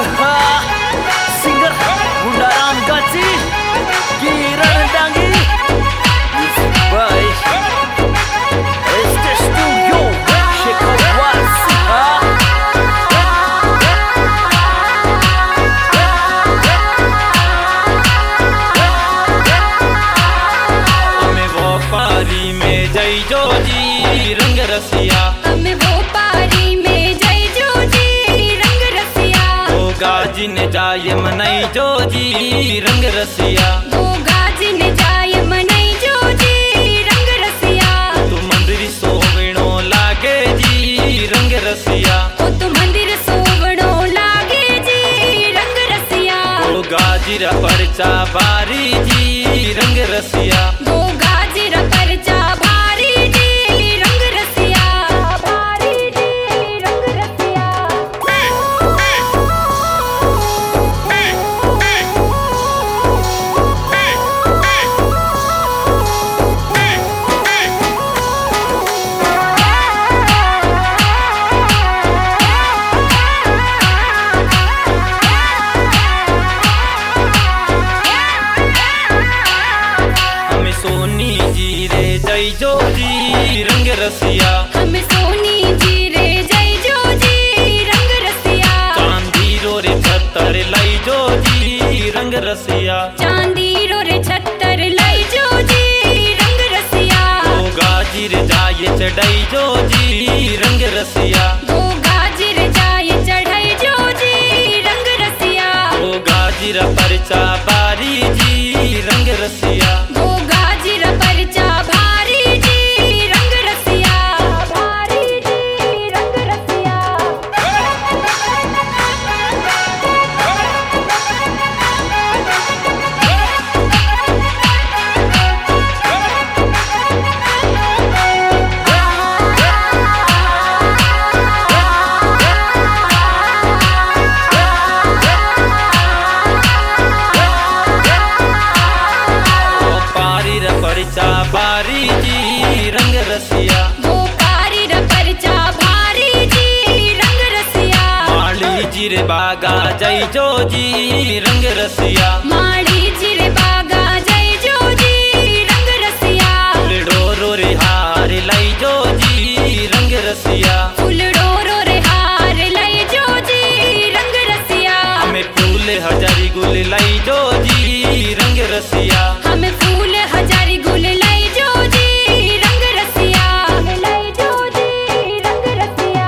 Singer Bundaran Gaci Kiran Dangi Music by Este Studio Shekawasi हमें वो पारी में जय जोजी रंग रसिया हमें वो पारी में जय जोजी रंग रसिया ओ गाजी ने जाय मनई जोजी रंग रसिया वो गाजी ने जाय मनई जोजी रंग रसिया तू मंदिर सोवणो लागे जी रंग रसिया ओ तू मंदिर सोवणो लागे जी रंग रसिया ओ गाजीरा परचा बारी जी रंग रसिया वो गाजीरा परचा भारी जी रंग रसिया भारी जी रंग रसिया हमें सोनी जी रे जय जोजी रंग रसिया हमें सोनी जी रे जय जोजी रंग रसिया चांदी रो रे छतर लाई जोजी रंग रसिया चांदी रो रे छत्तर लाई जोजी रंग रसिया ओ गाजीर जाय चढ़ाई जोजी रंग रसिया वो गाजिर जाय चढ़ाई जोजी रंग रसिया ओ गाजीरा परचा बारी जी रंग रसिया वो गाजिर परचा भारी जी रंग रसिया भारी जी रंग रसिया ओ पारी रा परचा बारी जी रंग रसिया वो पारी र परचा भारी जी रंग रसिया माली जी रे बागा जय जोजी रंग रसिया माड़ी चिर बागा जय जोजी रंग रसिया फुलड़ो रो रे हार लाई जोजी रंग रसिया फुलड़ो रो रे हार लई जोजी रंग रसिया हमें फूल हजारी गुल लाई जोजी रंग रसिया हमें फूल हजारी गुल लई जोजी रंग रसिया लई जोजी रंग रसिया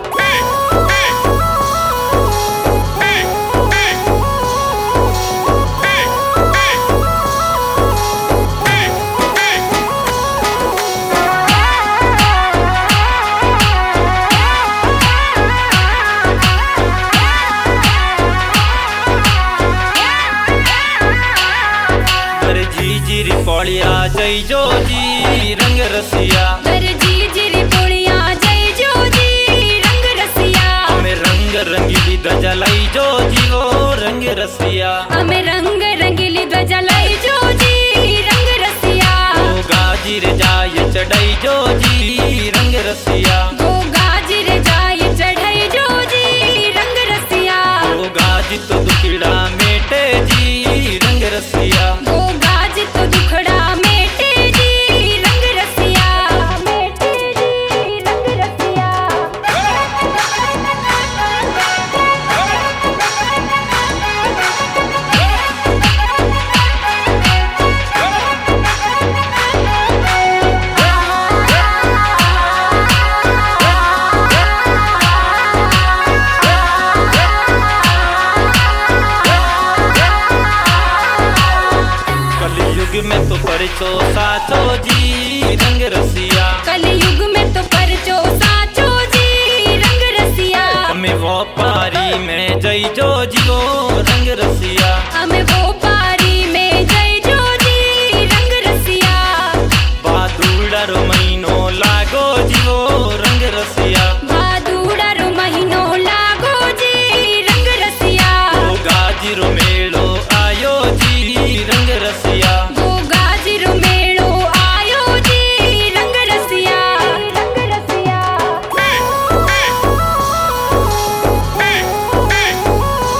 पर जी री पौड़िया जय जोजी रंग रसिया बर जी जिरी पुड़िया जय जोजी रंग रसिया हमें रंग रंगीली ध्वजा लाई जोजी वो रंग रसिया हमें रंग रंगीली ध्वजा लई जोजी रंग रसिया ओ गाजीर जाय चढ़ाई जोजी रंग रसिया वो गाजिर जाय चढ़ाई जोजी रंग रसिया ओ गाजी तो दुखड़ा मेटे जी रंग रसिया वो गाज तो दुखड़ा मेटे जी रंग रसिया मेटे जी रंग रसिया कलयुग में तो परिचो साचो जी रंग रसिया कलयुग में तो परचो साचो जी रंग रसिया हमें वो पारी में जय जोजी वो रंग रसिया हमें वो पारी में जय जोजी रंग रसिया बादुड़ा रो महीनो लागो जी वो रंग रसिया भादुड़ा रो महीनो लागो जी रंग रसिया ओ गाजीरो मेलो आयो जी रंग रसिया वो गाजिर मेड़ो आयो जी रंग रसिया रंग रसिया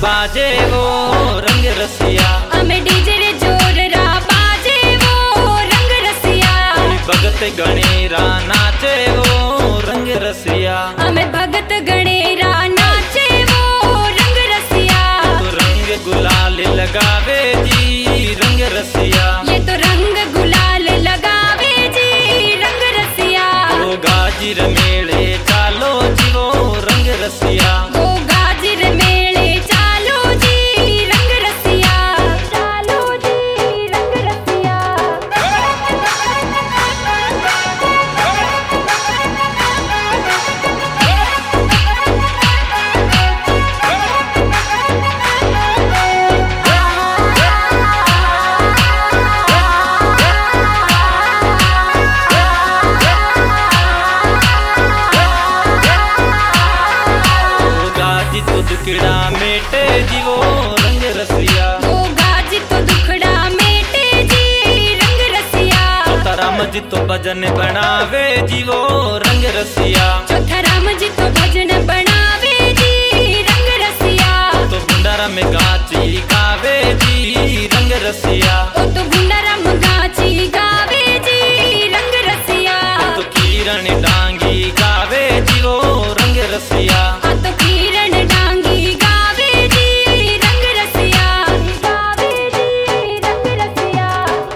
बाजे वो रंग रसिया हमें डीजे रे जोर रा बाजे वो रंग रसिया भगत गणेरा नाचे वो रंग रसिया हमें भगत गणेरा नाचे वो रंग रसिया तो रंग गुलाल लगावे जी रंग रसिया ये तो रंग गुलाल लगावे जी रंग रसिया वो गाजिर मेले चालो जी वो रंग रसिया वो गाजिर मेले चालो जी रंग रसिया चालो जी रंग रसिया दुखड़ा मेटे जी वो रंग रसिया वो गाजी तो दुखड़ा मेटे जी रंग रसिया चौथा राम जी तो भजन बनावे जी वो रंग रसिया चौथा राम जी तो भजन बनावे जी रंग रसिया तो भंडारा में गाची गावे जी रंग रसिया ओ तो गुंडाराम गाची गावे जी रंग रसिया तो किरण डांगी गावे जी वो रंग रसिया आ तो किरण डांगी गावे जी रंग रसिया गावे जी रंग रसिया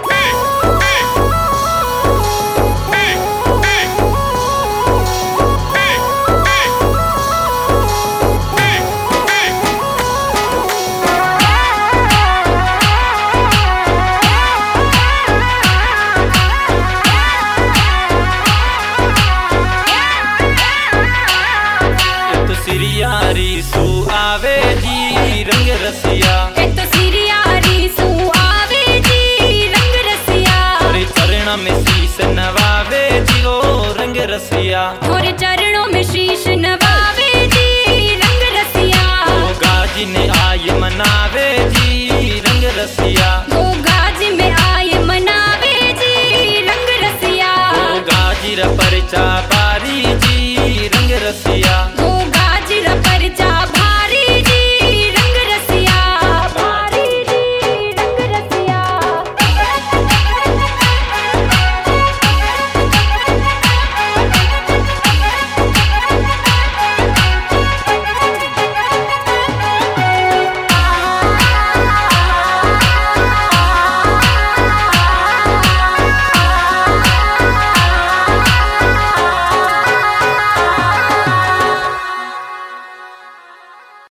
तो सिरियारी सु आवे जी रंग रसिया ए तो सिरियारी सु आवे जी रंग रसिया अरे चरण में शीश नवावे जी वो रंग रसिया और चरणों में शीश नवावे जी रंग रसिया वो गाजी ने आय मनावे जी रंग रसिया वो गाजी में आए मनावे जी रंग रसिया वो गाजी रा परिचा